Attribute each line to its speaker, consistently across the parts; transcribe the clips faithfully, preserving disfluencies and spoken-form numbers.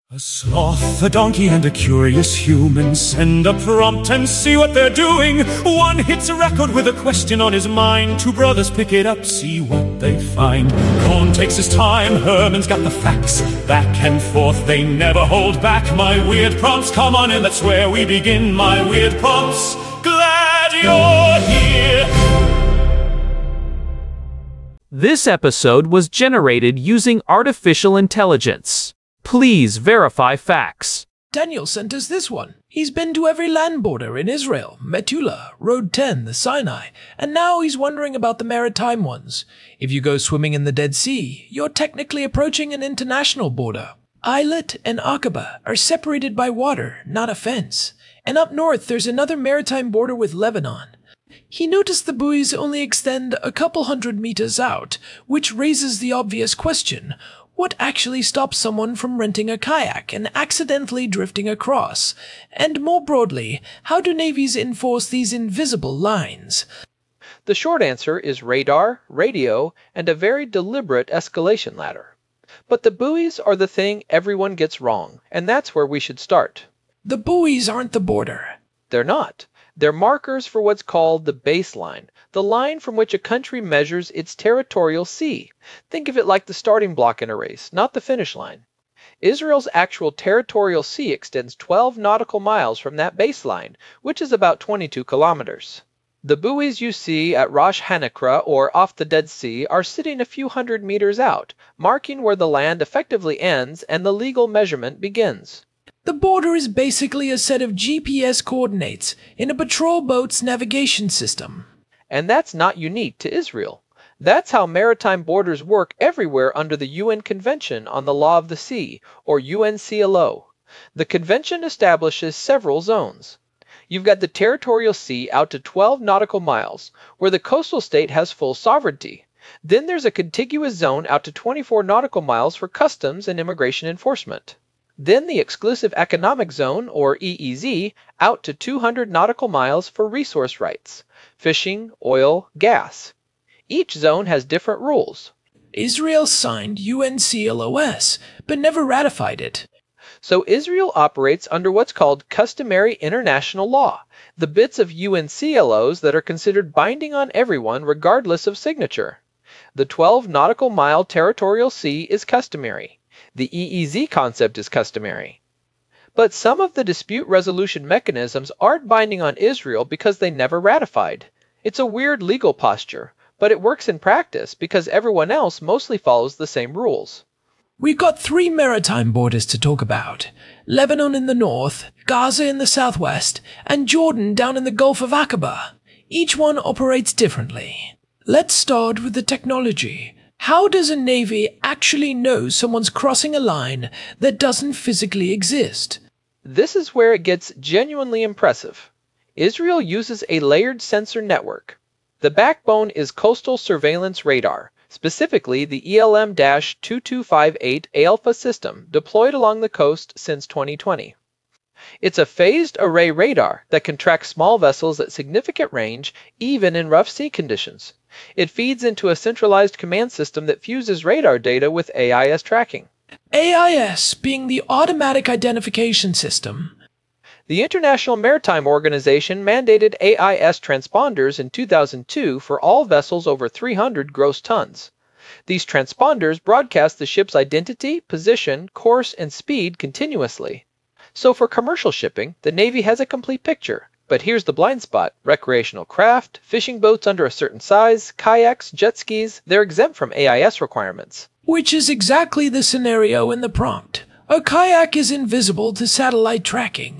Speaker 1: A sloth, a donkey, and a curious human send a prompt and see what they're doing. One hits a record with a question on his mind. Two brothers pick it up, see what they find. Cohn takes his time, Herman's got the facts. Back and forth, they never hold back. My weird prompts, come on in, that's where we begin. My weird prompts, glad you're here.
Speaker 2: This episode was generated using artificial intelligence. Please verify facts.
Speaker 3: Daniel sent us this one. He's been to every land border in Israel, Metula, Road ten, the Sinai, and now he's wondering about the maritime ones. If you go swimming in the Dead Sea, you're technically approaching an international border. Eilat and Aqaba are separated by water, not a fence. And up north, there's another maritime border with Lebanon. He noticed the buoys only extend a couple hundred meters out, which raises the obvious question: what actually stops someone from renting a kayak and accidentally drifting across? And more broadly, how do navies enforce these invisible lines?
Speaker 4: The short answer is radar, radio, and a very deliberate escalation ladder. But the buoys are the thing everyone gets wrong, and that's where we should start.
Speaker 3: The buoys aren't the border.
Speaker 4: They're not. They're markers for what's called the baseline, the line from which a country measures its territorial sea. Think of it like the starting block in a race, not the finish line. Israel's actual territorial sea extends twelve nautical miles from that baseline, which is about twenty-two kilometers. The buoys you see at Rosh Hanekra or off the Dead Sea are sitting a few hundred meters out, marking where the land effectively ends and the legal measurement begins.
Speaker 3: The border is basically a set of G P S coordinates in a patrol boat's navigation system.
Speaker 4: And that's not unique to Israel. That's how maritime borders work everywhere under the U N Convention on the Law of the Sea, or U N C L O. The convention establishes several zones. You've got the territorial sea out to twelve nautical miles, where the coastal state has full sovereignty. Then there's a contiguous zone out to twenty-four nautical miles for customs and immigration enforcement. Then the Exclusive Economic Zone, or E E Z, out to two hundred nautical miles for resource rights, fishing, oil, gas. Each zone has different rules.
Speaker 3: Israel signed U N C L O S, but never ratified it.
Speaker 4: So Israel operates under what's called customary international law, the bits of U N C L Os that are considered binding on everyone regardless of signature. The twelve nautical mile territorial sea is customary. The E E Z concept is customary. But some of the dispute resolution mechanisms aren't binding on Israel because they never ratified. It's a weird legal posture, but it works in practice because everyone else mostly follows the same rules.
Speaker 3: We've got three maritime borders to talk about: Lebanon in the north, Gaza in the southwest, and Jordan down in the Gulf of Aqaba. Each one operates differently. Let's start with the technology. How does a navy actually know someone's crossing a line that doesn't physically exist?
Speaker 4: This is where it gets genuinely impressive. Israel uses a layered sensor network. The backbone is coastal surveillance radar, specifically the E L M two two five eight ALPHA system deployed along the coast since twenty twenty. It's a phased array radar that can track small vessels at significant range, even in rough sea conditions. It feeds into a centralized command system that fuses radar data with A I S tracking.
Speaker 3: A I S being the Automatic Identification System.
Speaker 4: The International Maritime Organization mandated A I S transponders in two thousand two for all vessels over three hundred gross tons. These transponders broadcast the ship's identity, position, course, and speed continuously. So for commercial shipping, the Navy has a complete picture. But here's the blind spot: recreational craft, fishing boats under a certain size, kayaks, jet skis, they're exempt from A I S requirements.
Speaker 3: Which is exactly the scenario in the prompt. A kayak is invisible to satellite tracking.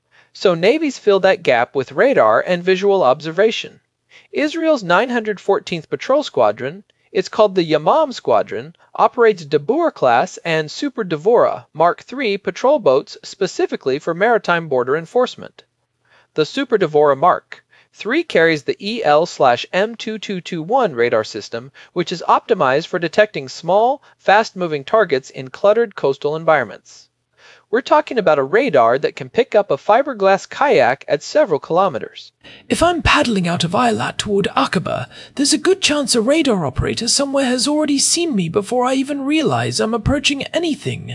Speaker 4: So navies fill that gap with radar and visual observation. Israel's nine hundred fourteenth Patrol Squadron, it's called the Yamam Squadron, operates Dabur class and Super Devora Mark three patrol boats specifically for maritime border enforcement. The Super Devora Mark three carries the E L M two two two one radar system, which is optimized for detecting small, fast-moving targets in cluttered coastal environments. We're talking about a radar that can pick up a fiberglass kayak at several kilometers.
Speaker 3: If I'm paddling out of Eilat toward Aqaba, there's a good chance a radar operator somewhere has already seen me before I even realize I'm approaching anything.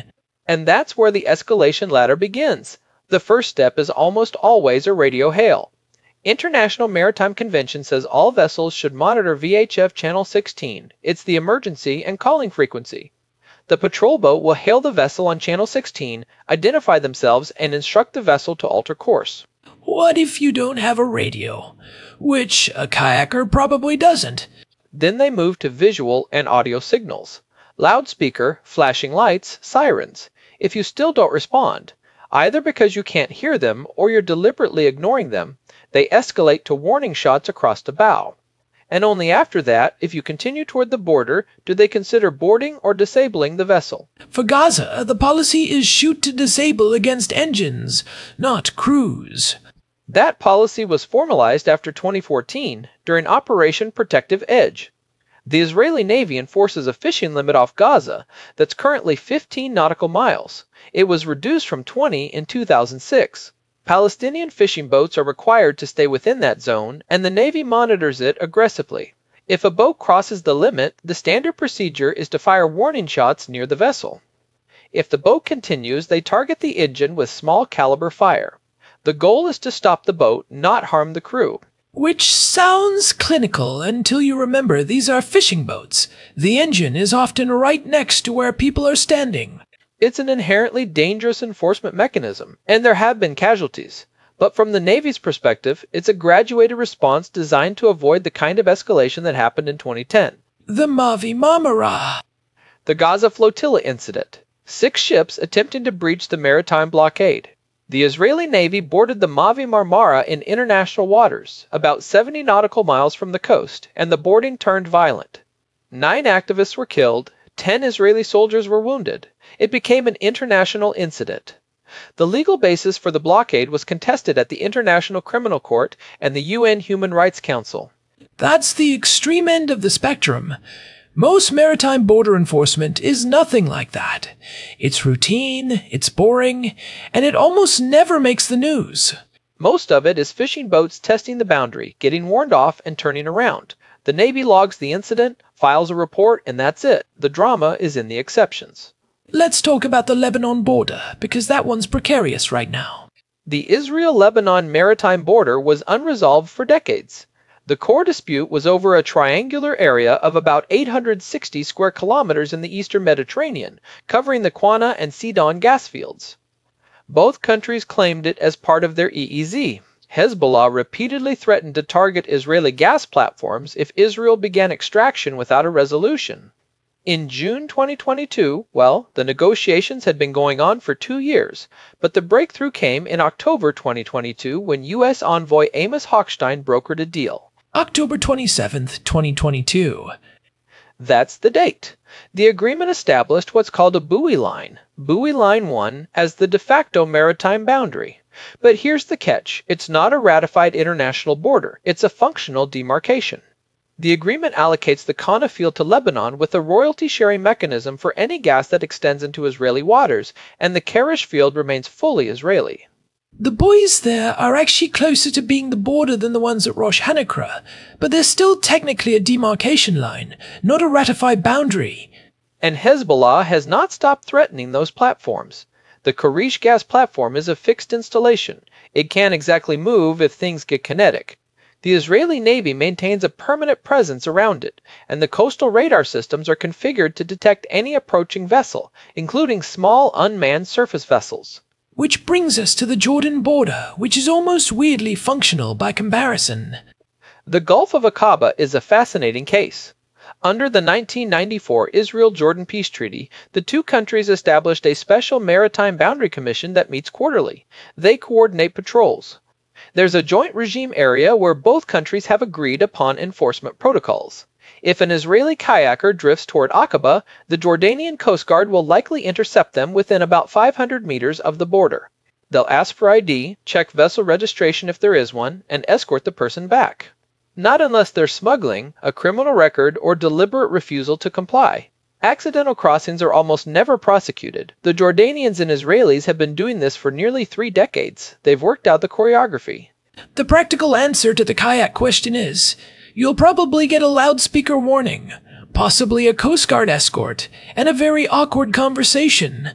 Speaker 4: And that's where the escalation ladder begins. The first step is almost always a radio hail. International Maritime Convention says all vessels should monitor V H F Channel sixteen. It's the emergency and calling frequency. The patrol boat will hail the vessel on Channel sixteen, identify themselves, and instruct the vessel to alter course.
Speaker 3: What if you don't have a radio? Which a kayaker probably doesn't.
Speaker 4: Then they move to visual and audio signals. Loudspeaker, flashing lights, sirens. If you still don't respond, either because you can't hear them or you're deliberately ignoring them, they escalate to warning shots across the bow. And only after that, if you continue toward the border, do they consider boarding or disabling the vessel.
Speaker 3: For Gaza, the policy is shoot to disable against engines, not cruise.
Speaker 4: That policy was formalized after twenty fourteen during Operation Protective Edge. The Israeli Navy enforces a fishing limit off Gaza that's currently fifteen nautical miles. It was reduced from twenty in two thousand six. Palestinian fishing boats are required to stay within that zone, and the Navy monitors it aggressively. If a boat crosses the limit, the standard procedure is to fire warning shots near the vessel. If the boat continues, they target the engine with small caliber fire. The goal is to stop the boat, not harm the crew.
Speaker 3: Which sounds clinical until you remember these are fishing boats. The engine is often right next to where people are standing.
Speaker 4: It's an inherently dangerous enforcement mechanism, and there have been casualties. But from the Navy's perspective, it's a graduated response designed to avoid the kind of escalation that happened in twenty ten.
Speaker 3: The Mavi Marmara.
Speaker 4: The Gaza Flotilla incident. Six ships attempting to breach the maritime blockade. The Israeli Navy boarded the Mavi Marmara in international waters, about seventy nautical miles from the coast, and the boarding turned violent. Nine activists were killed, ten Israeli soldiers were wounded. It became an international incident. The legal basis for the blockade was contested at the International Criminal Court and the U N Human Rights Council.
Speaker 3: That's the extreme end of the spectrum. Most maritime border enforcement is nothing like that. It's routine, it's boring, and it almost never makes the news.
Speaker 4: Most of it is fishing boats testing the boundary, getting warned off, and turning around. The Navy logs the incident, files a report, and that's it. The drama is in the exceptions.
Speaker 3: Let's talk about the Lebanon border, because that one's precarious right now.
Speaker 4: The Israel-Lebanon maritime border was unresolved for decades. The core dispute was over a triangular area of about eight hundred sixty square kilometers in the eastern Mediterranean, covering the Qana and Sidon gas fields. Both countries claimed it as part of their E E Z. Hezbollah repeatedly threatened to target Israeli gas platforms if Israel began extraction without a resolution. In June twenty twenty-two, well, the negotiations had been going on for two years, but the breakthrough came in October twenty twenty-two when U S envoy Amos Hochstein brokered a deal.
Speaker 3: October twenty-seventh, twenty twenty-two.
Speaker 4: That's the date. The agreement established what's called a buoy line, buoy line one, as the de facto maritime boundary. But here's the catch. It's not a ratified international border. It's a functional demarcation. The agreement allocates the Qana field to Lebanon with a royalty-sharing mechanism for any gas that extends into Israeli waters, and the Karish field remains fully Israeli.
Speaker 3: The buoys there are actually closer to being the border than the ones at Rosh Hanakra, but they're still technically a demarcation line, not a ratified boundary.
Speaker 4: And Hezbollah has not stopped threatening those platforms. The Karish gas platform is a fixed installation. It can't exactly move if things get kinetic. The Israeli Navy maintains a permanent presence around it, and the coastal radar systems are configured to detect any approaching vessel, including small unmanned surface vessels.
Speaker 3: Which brings us to the Jordan border, which is almost weirdly functional by comparison.
Speaker 4: The Gulf of Aqaba is a fascinating case. Under the nineteen ninety-four Israel-Jordan Peace Treaty, the two countries established a special maritime boundary commission that meets quarterly. They coordinate patrols. There's a joint regime area where both countries have agreed upon enforcement protocols. If an Israeli kayaker drifts toward Aqaba, the Jordanian Coast Guard will likely intercept them within about five hundred meters of the border. They'll ask for I D, check vessel registration if there is one, and escort the person back. Not unless they're smuggling, a criminal record, or deliberate refusal to comply. Accidental crossings are almost never prosecuted. The Jordanians and Israelis have been doing this for nearly three decades. They've worked out the choreography.
Speaker 3: The practical answer to the kayak question is, you'll probably get a loudspeaker warning, possibly a Coast Guard escort, and a very awkward conversation.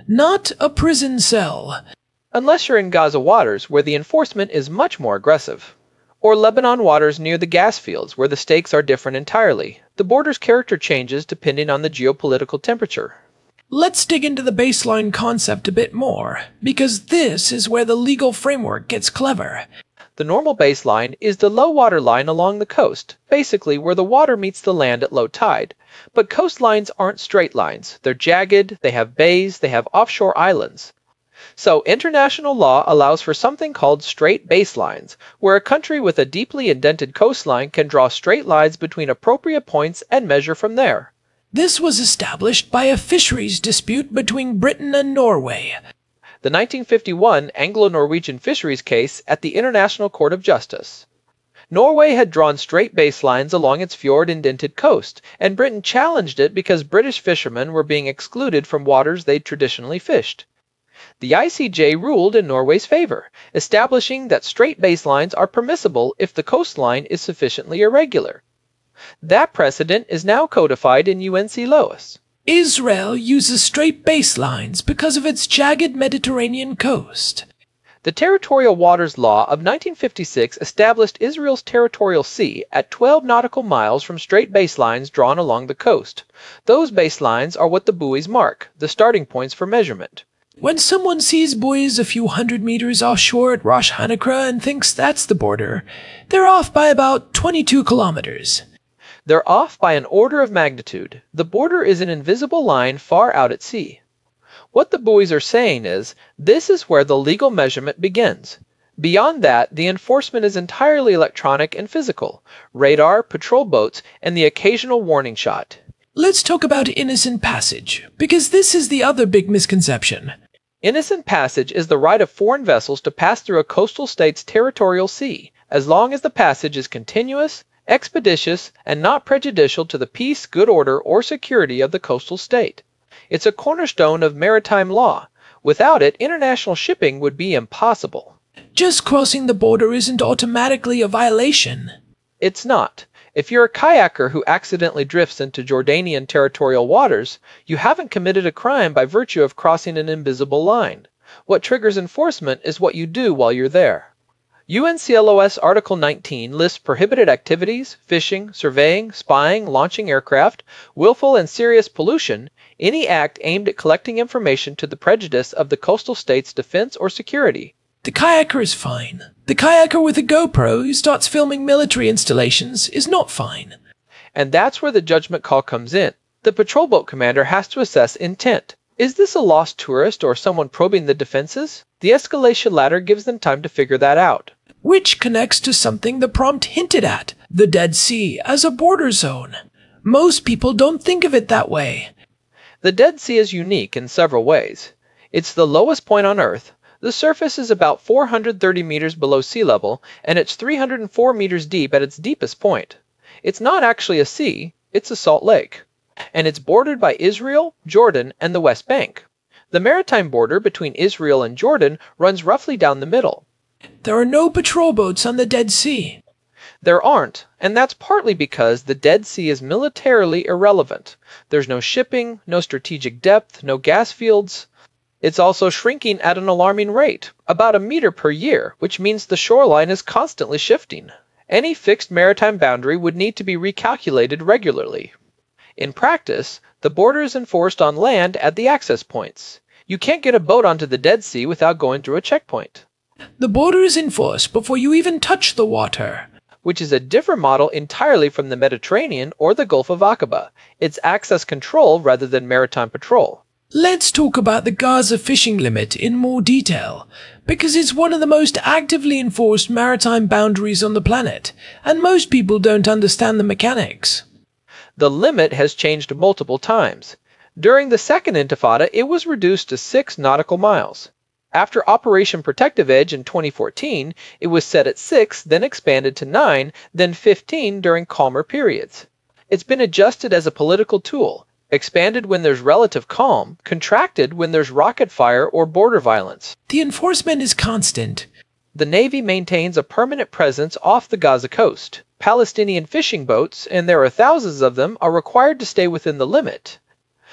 Speaker 3: not a prison cell.
Speaker 4: Unless you're in Gaza waters, where the enforcement is much more aggressive. Or Lebanon waters near the gas fields, where the stakes are different entirely. The border's character changes depending on the geopolitical temperature.
Speaker 3: Let's dig into the baseline concept a bit more, because this is where the legal framework gets clever.
Speaker 4: The normal baseline is the low water line along the coast, basically where the water meets the land at low tide. But coastlines aren't straight lines. They're jagged, they have bays, they have offshore islands. So international law allows for something called straight baselines, where a country with a deeply indented coastline can draw straight lines between appropriate points and measure from there.
Speaker 3: This was established by a fisheries dispute between Britain and Norway.
Speaker 4: The nineteen fifty-one Anglo-Norwegian fisheries case at the International Court of Justice. Norway had drawn straight baselines along its fjord-indented coast, and Britain challenged it because British fishermen were being excluded from waters they'd traditionally fished. The I C J ruled in Norway's favor, establishing that straight baselines are permissible if the coastline is sufficiently irregular. That precedent is now codified in U N C L O A S.
Speaker 3: Israel uses straight baselines because of its jagged Mediterranean coast.
Speaker 4: The Territorial Waters Law of nineteen fifty-six established Israel's territorial sea at twelve nautical miles from straight baselines drawn along the coast. Those baselines are what the buoys mark, the starting points for measurement.
Speaker 3: When someone sees buoys a few hundred meters offshore at Rosh Hanakra and thinks that's the border, they're off by about twenty-two kilometers.
Speaker 4: They're off by an order of magnitude. The border is an invisible line far out at sea. What the buoys are saying is, this is where the legal measurement begins. Beyond that, the enforcement is entirely electronic and physical. Radar, patrol boats, and the occasional warning shot.
Speaker 3: Let's talk about innocent passage, because this is the other big misconception.
Speaker 4: Innocent passage is the right of foreign vessels to pass through a coastal state's territorial sea, as long as the passage is continuous, expeditious, and not prejudicial to the peace, good order, or security of the coastal state. It's a cornerstone of maritime law. Without it, international shipping would be impossible.
Speaker 3: Just crossing the border isn't automatically a violation.
Speaker 4: It's not. If you're a kayaker who accidentally drifts into Jordanian territorial waters, you haven't committed a crime by virtue of crossing an invisible line. What triggers enforcement is what you do while you're there. U N C L O A S Article nineteen lists prohibited activities, fishing, surveying, spying, launching aircraft, willful and serious pollution, any act aimed at collecting information to the prejudice of the coastal state's defense or security.
Speaker 3: The kayaker is fine. The kayaker with a GoPro who starts filming military installations is not fine.
Speaker 4: And that's where the judgment call comes in. The patrol boat commander has to assess intent. Is this a lost tourist or someone probing the defenses? The escalation ladder gives them time to figure that out.
Speaker 3: Which connects to something the prompt hinted at, the Dead Sea as a border zone. Most people don't think of it that way.
Speaker 4: The Dead Sea is unique in several ways. It's the lowest point on Earth. The surface is about four hundred thirty meters below sea level, and it's three hundred four meters deep at its deepest point. It's not actually a sea, it's a salt lake. And it's bordered by Israel, Jordan, and the West Bank. The maritime border between Israel and Jordan runs roughly down the middle.
Speaker 3: There are no patrol boats on the Dead Sea.
Speaker 4: There aren't, and that's partly because the Dead Sea is militarily irrelevant. There's no shipping, no strategic depth, no gas fields. It's also shrinking at an alarming rate, about a meter per year, which means the shoreline is constantly shifting. Any fixed maritime boundary would need to be recalculated regularly. In practice, the border is enforced on land at the access points. You can't get a boat onto the Dead Sea without going through a checkpoint.
Speaker 3: The border is enforced before you even touch the water.
Speaker 4: Which is a different model entirely from the Mediterranean or the Gulf of Aqaba. It's access control rather than maritime patrol.
Speaker 3: Let's talk about the Gaza fishing limit in more detail, because it's one of the most actively enforced maritime boundaries on the planet, and most people don't understand the mechanics.
Speaker 4: The limit has changed multiple times. During the Second Intifada, it was reduced to six nautical miles. After Operation Protective Edge in twenty fourteen, it was set at six, then expanded to nine, then fifteen during calmer periods. It's been adjusted as a political tool, expanded when there's relative calm, contracted when there's rocket fire or border violence.
Speaker 3: The enforcement is constant.
Speaker 4: The Navy maintains a permanent presence off the Gaza coast. Palestinian fishing boats, and there are thousands of them, are required to stay within the limit.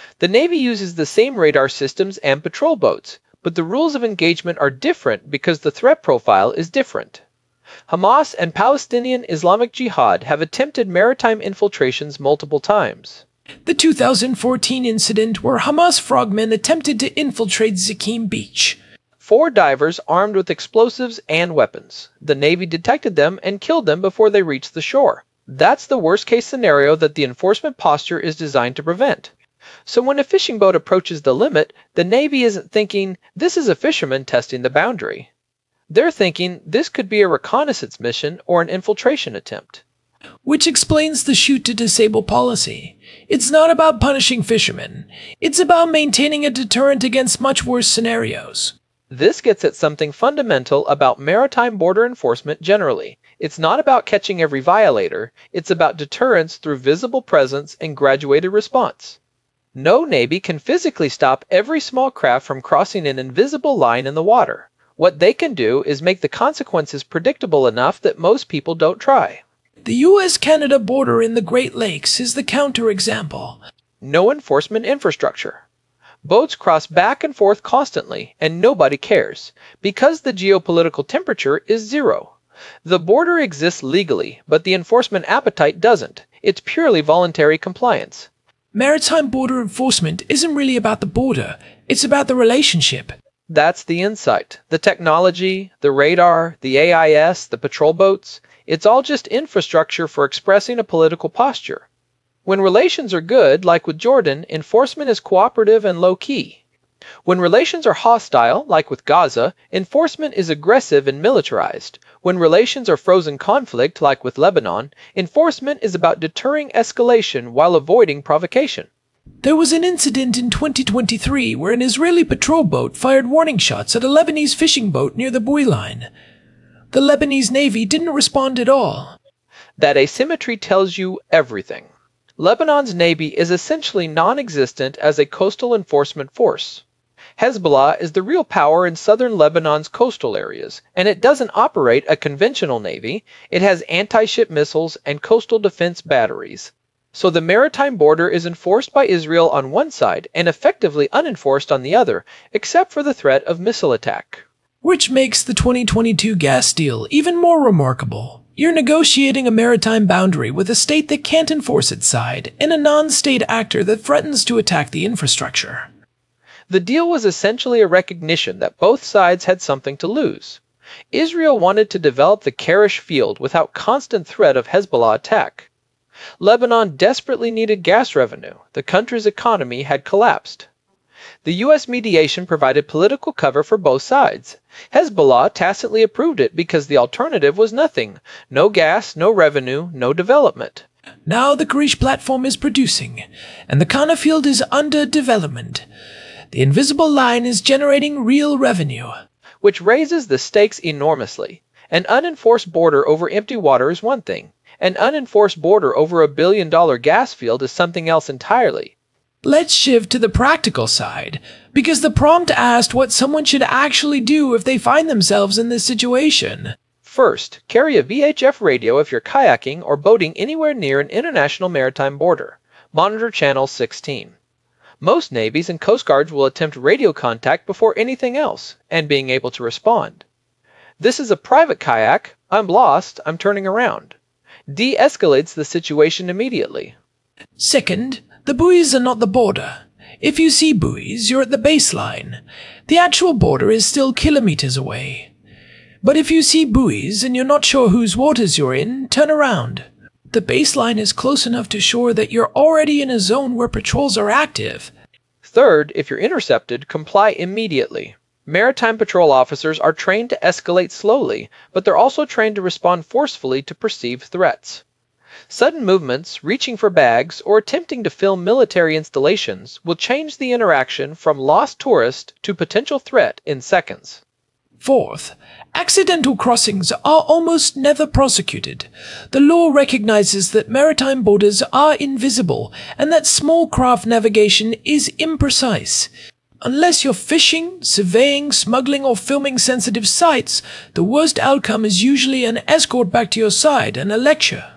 Speaker 4: The Navy uses the same radar systems and patrol boats, but the rules of engagement are different because the threat profile is different. Hamas and Palestinian Islamic Jihad have attempted maritime infiltrations multiple times.
Speaker 3: The two thousand fourteen incident where Hamas frogmen attempted to infiltrate Zakim Beach.
Speaker 4: Four divers armed with explosives and weapons. The Navy detected them and killed them before they reached the shore. That's the worst-case scenario that the enforcement posture is designed to prevent. So when a fishing boat approaches the limit, the Navy isn't thinking, this is a fisherman testing the boundary. They're thinking, this could be a reconnaissance mission or an infiltration attempt.
Speaker 3: Which explains the shoot-to-disable policy. It's not about punishing fishermen. It's about maintaining a deterrent against much worse scenarios.
Speaker 4: This gets at something fundamental about maritime border enforcement generally. It's not about catching every violator. It's about deterrence through visible presence and graduated response. No Navy can physically stop every small craft from crossing an invisible line in the water. What they can do is make the consequences predictable enough that most people don't try.
Speaker 3: The U S Canada border in the Great Lakes is the counterexample.
Speaker 4: No enforcement infrastructure. Boats cross back and forth constantly, and nobody cares, because the geopolitical temperature is zero. The border exists legally, but the enforcement appetite doesn't. It's purely voluntary compliance.
Speaker 3: Maritime border enforcement isn't really about the border, it's about the relationship.
Speaker 4: That's the insight. The technology, the radar, the A I S, the patrol boats, it's all just infrastructure for expressing a political posture. When relations are good, like with Jordan, enforcement is cooperative and low-key. When relations are hostile, like with Gaza, enforcement is aggressive and militarized. When relations are frozen conflict, like with Lebanon, enforcement is about deterring escalation while avoiding provocation.
Speaker 3: There was an incident in twenty twenty-three where an Israeli patrol boat fired warning shots at a Lebanese fishing boat near the buoy line. The Lebanese Navy didn't respond at all.
Speaker 4: That asymmetry tells you everything. Lebanon's Navy is essentially non-existent as a coastal enforcement force. Hezbollah is the real power in southern Lebanon's coastal areas, and it doesn't operate a conventional navy. It has anti-ship missiles and coastal defense batteries. So the maritime border is enforced by Israel on one side and effectively unenforced on the other, except for the threat of missile attack.
Speaker 3: Which makes the twenty twenty-two gas deal even more remarkable. You're negotiating a maritime boundary with a state that can't enforce its side, and a non-state actor that threatens to attack the infrastructure.
Speaker 4: The deal was essentially a recognition that both sides had something to lose. Israel wanted to develop the Karish field without constant threat of Hezbollah attack. Lebanon desperately needed gas revenue. The country's economy had collapsed. The U S mediation provided political cover for both sides. Hezbollah tacitly approved it because the alternative was nothing. No gas, no revenue, no development.
Speaker 3: Now the Karish platform is producing, and the Kana field is under development. The invisible line is generating real revenue.
Speaker 4: Which raises the stakes enormously. An unenforced border over empty water is one thing. An unenforced border over a billion-dollar gas field is something else entirely.
Speaker 3: Let's shift to the practical side, because the prompt asked what someone should actually do if they find themselves in this situation.
Speaker 4: First, carry a V H F radio if you're kayaking or boating anywhere near an international maritime border. Monitor channel sixteen. Most navies and coast guards will attempt radio contact before anything else, and being able to respond. This is a private kayak. I'm lost. I'm turning around. De-escalates the situation immediately.
Speaker 3: Second, the buoys are not the border. If you see buoys, you're at the baseline. The actual border is still kilometers away. But if you see buoys and you're not sure whose waters you're in, turn around. The baseline is close enough to shore that you're already in a zone where patrols are active.
Speaker 4: Third, if you're intercepted, comply immediately. Maritime patrol officers are trained to escalate slowly, but they're also trained to respond forcefully to perceived threats. Sudden movements, reaching for bags, or attempting to film military installations will change the interaction from lost tourist to potential threat in seconds.
Speaker 3: Fourth, accidental crossings are almost never prosecuted. The law recognizes that maritime borders are invisible and that small craft navigation is imprecise. Unless you're fishing, surveying, smuggling, or filming sensitive sites, the worst outcome is usually an escort back to your side and a lecture.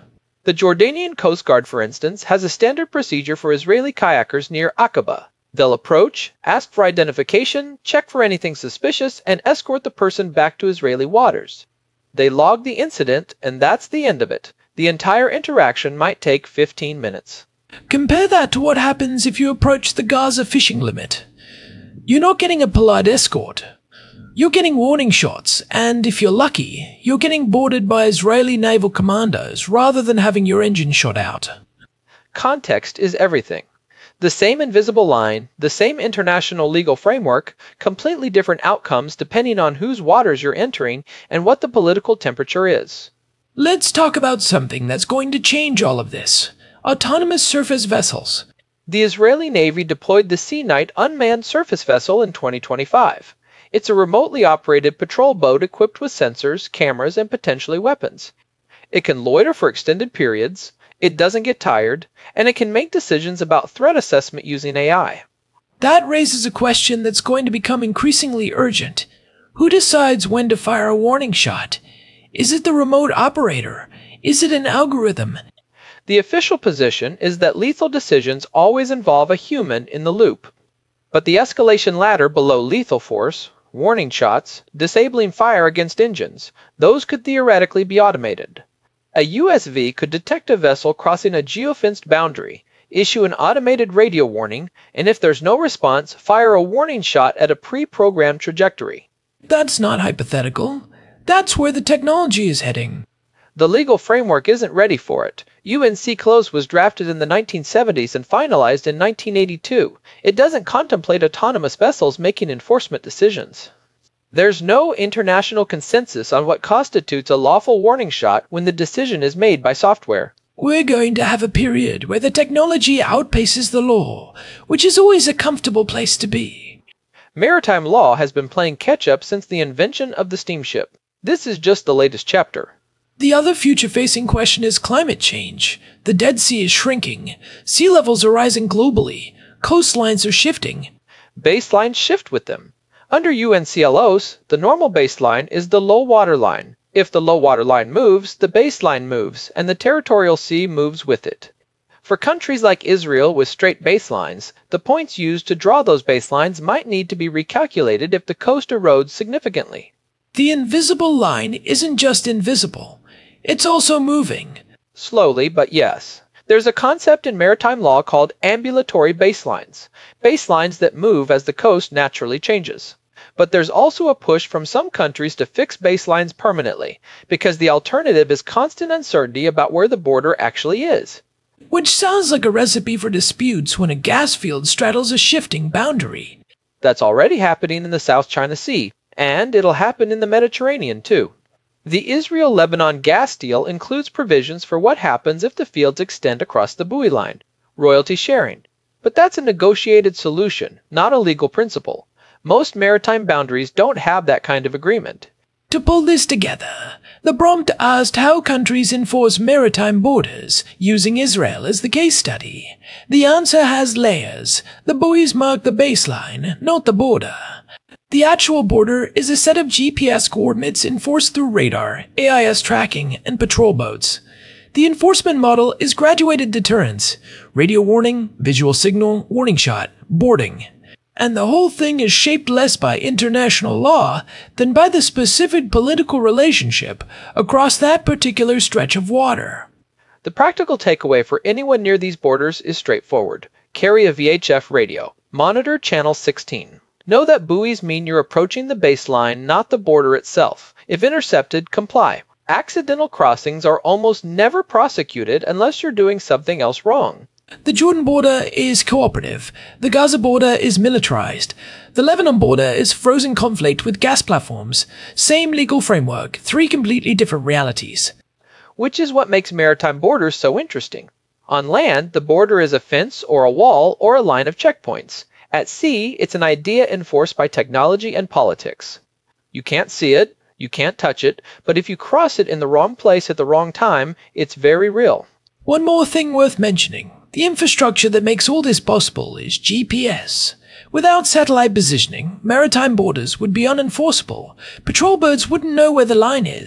Speaker 4: The Jordanian Coast Guard, for instance, has a standard procedure for Israeli kayakers near Aqaba. They'll approach, ask for identification, check for anything suspicious, and escort the person back to Israeli waters. They log the incident, and that's the end of it. The entire interaction might take fifteen minutes.
Speaker 3: Compare that to what happens if you approach the Gaza fishing limit. You're not getting a polite escort. You're getting warning shots, and if you're lucky, you're getting boarded by Israeli naval commandos rather than having your engine shot out.
Speaker 4: Context is everything. The same invisible line, the same international legal framework, completely different outcomes depending on whose waters you're entering and what the political temperature is.
Speaker 3: Let's talk about something that's going to change all of this. Autonomous surface vessels.
Speaker 4: The Israeli Navy deployed the Sea Knight unmanned surface vessel in twenty twenty-five. It's a remotely operated patrol boat equipped with sensors, cameras, and potentially weapons. It can loiter for extended periods, it doesn't get tired, and it can make decisions about threat assessment using A I.
Speaker 3: That raises a question that's going to become increasingly urgent. Who decides when to fire a warning shot? Is it the remote operator? Is it an algorithm?
Speaker 4: The official position is that lethal decisions always involve a human in the loop. But the escalation ladder below lethal force, warning shots, disabling fire against engines, those could theoretically be automated. A U S V could detect a vessel crossing a geofenced boundary, issue an automated radio warning, and if there's no response, fire a warning shot at a pre-programmed trajectory.
Speaker 3: That's not hypothetical. That's where the technology is heading.
Speaker 4: The legal framework isn't ready for it. UNCLOS was drafted in the nineteen seventies and finalized in nineteen eighty-two. It doesn't contemplate autonomous vessels making enforcement decisions. There's no international consensus on what constitutes a lawful warning shot when the decision is made by software.
Speaker 3: We're going to have a period where the technology outpaces the law, which is always a comfortable place to be.
Speaker 4: Maritime law has been playing catch-up since the invention of the steamship. This is just the latest chapter.
Speaker 3: The other future-facing question is climate change. The Dead Sea is shrinking. Sea levels are rising globally. Coastlines are shifting.
Speaker 4: Baselines shift with them. Under UNCLOS, the normal baseline is the low water line. If the low water line moves, the baseline moves, and the territorial sea moves with it. For countries like Israel with straight baselines, the points used to draw those baselines might need to be recalculated if the coast erodes significantly.
Speaker 3: The invisible line isn't just invisible. It's also moving.
Speaker 4: Slowly, but yes. There's a concept in maritime law called ambulatory baselines, baselines that move as the coast naturally changes. But there's also a push from some countries to fix baselines permanently, because the alternative is constant uncertainty about where the border actually is.
Speaker 3: Which sounds like a recipe for disputes when a gas field straddles a shifting boundary.
Speaker 4: That's already happening in the South China Sea, and it'll happen in the Mediterranean too. The Israel-Lebanon gas deal includes provisions for what happens if the fields extend across the buoy line, royalty sharing. But that's a negotiated solution, not a legal principle. Most maritime boundaries don't have that kind of agreement.
Speaker 3: To pull this together, the prompt asked how countries enforce maritime borders, using Israel as the case study. The answer has layers. The buoys mark the baseline, not the border. The actual border is a set of G P S coordinates enforced through radar, A I S tracking, and patrol boats. The enforcement model is graduated deterrence, radio warning, visual signal, warning shot, boarding. And the whole thing is shaped less by international law than by the specific political relationship across that particular stretch of water.
Speaker 4: The practical takeaway for anyone near these borders is straightforward. Carry a V H F radio. Monitor channel sixteen. Know that buoys mean you're approaching the baseline, not the border itself. If intercepted, comply. Accidental crossings are almost never prosecuted unless you're doing something else wrong.
Speaker 3: The Jordan border is cooperative. The Gaza border is militarized. The Lebanon border is frozen conflict with gas platforms. Same legal framework, three completely different realities.
Speaker 4: Which is what makes maritime borders so interesting. On land, the border is a fence or a wall or a line of checkpoints. At sea, it's an idea enforced by technology and politics. You can't see it, you can't touch it, but if you cross it in the wrong place at the wrong time, it's very real.
Speaker 3: One more thing worth mentioning. The infrastructure that makes all this possible is G P S. Without satellite positioning, maritime borders would be unenforceable. Patrol boats wouldn't know where the line is.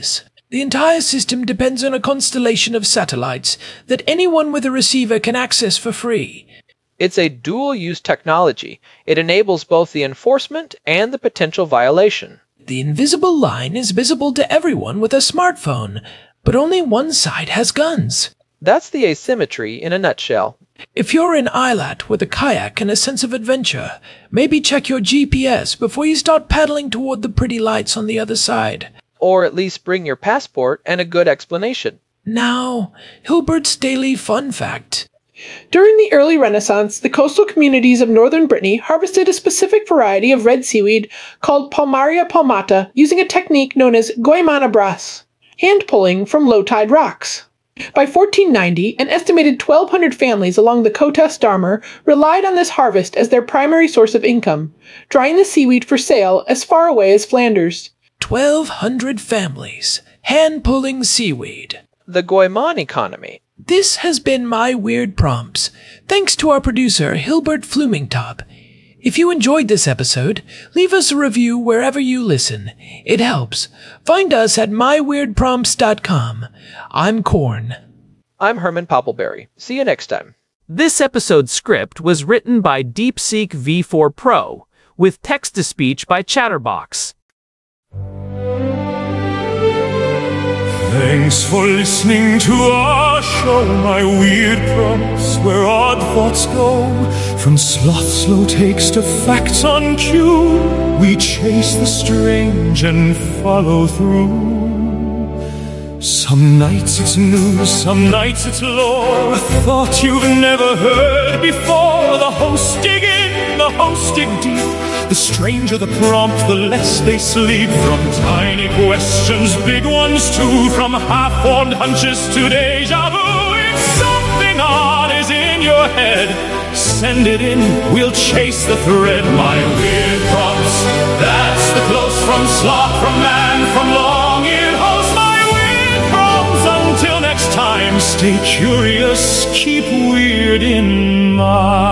Speaker 3: The entire system depends on a constellation of satellites that anyone with a receiver can access for free.
Speaker 4: It's a dual-use technology. It enables both the enforcement and the potential violation.
Speaker 3: The invisible line is visible to everyone with a smartphone, but only one side has guns.
Speaker 4: That's the asymmetry in a nutshell.
Speaker 3: If you're in Eilat with a kayak and a sense of adventure, maybe check your G P S before you start paddling toward the pretty lights on the other side.
Speaker 4: Or at least bring your passport and a good explanation.
Speaker 3: Now, Hilbert's Daily Fun Fact.
Speaker 5: During the early Renaissance, the coastal communities of northern Brittany harvested a specific variety of red seaweed called Palmaria palmata using a technique known as goemana bras, hand-pulling from low-tide rocks. By fourteen ninety, an estimated twelve hundred families along the Kota Starmer relied on this harvest as their primary source of income, drying the seaweed for sale as far away as Flanders.
Speaker 3: Twelve hundred families, hand-pulling seaweed.
Speaker 4: The Goemon economy.
Speaker 3: This has been my Weird Prompts, thanks to our producer, Hilbert Flumingtop. If you enjoyed this episode, leave us a review wherever you listen. It helps. Find us at my weird prompts dot com. I'm Corn.
Speaker 4: I'm Herman Poppleberry. See you next time.
Speaker 2: This episode's script was written by DeepSeek V four Pro, with text-to-speech by Chatterbox.
Speaker 1: Thanks for listening to our show, My Weird Prompts, where odd thoughts go. From sloth slow takes to facts on cue, we chase the strange and follow through. Some nights it's news, some nights it's lore, a thought you've never heard before. The hosts dig in, the hosts dig deep. The stranger the prompt, the less they sleep. From tiny questions, big ones too, from half-formed hunches to deja vu. If something odd is in your head, send it in, we'll chase the thread. My Weird Prompts, that's the close from sloth, from man, from long-eared host. My Weird Prompts, until next time, stay curious, keep weird in mind.